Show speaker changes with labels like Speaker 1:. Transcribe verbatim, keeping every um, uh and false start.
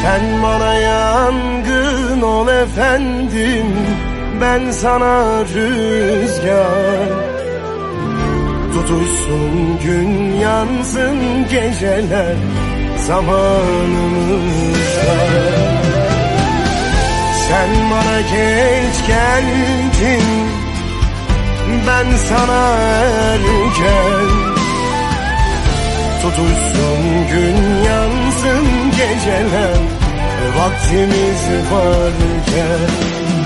Speaker 1: Sen bana yangın ol efendim, ben sana rüzgar. Tutuşsun gün, yansın geceler zamanımızda. Sen bana geç geldin, ben sana erken. Tutuşsun gün, yansın geceler vaktimiz varken.